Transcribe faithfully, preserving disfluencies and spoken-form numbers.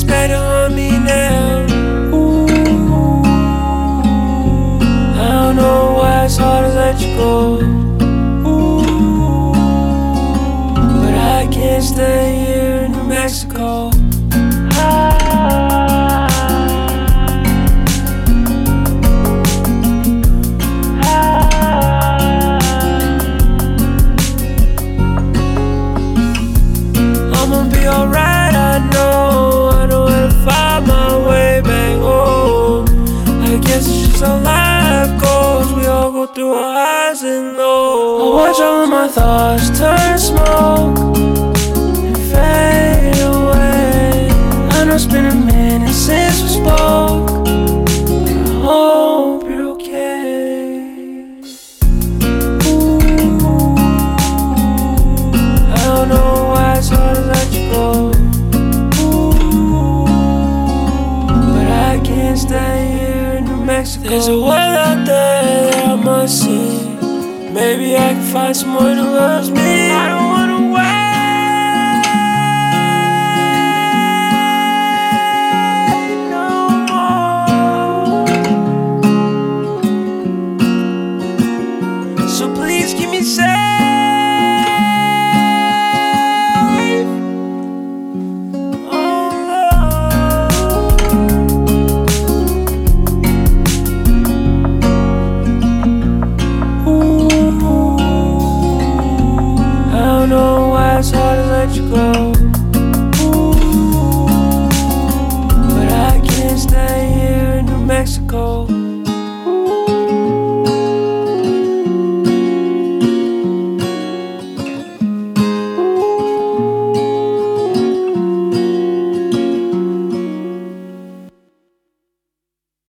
stay to haunt me now. Ooh, I don't know why it's hard to let you go. Ooh, but I can't stay here in New Mexico. I'ma be alright, I know. I know how to find my way back home. I guess it's just how life goes. We all go through our highs and lows. I watch all of my thoughts turn to smoke and fade away. I know it's been a minute since we spoke, but I hope you're okay. Ooh, I don't know why it's hard to let you go. Ooh, but I can't stay here in New Mexico. There's a world out there that I must see. Maybe I can find someone who loves me. I don't wanna wait.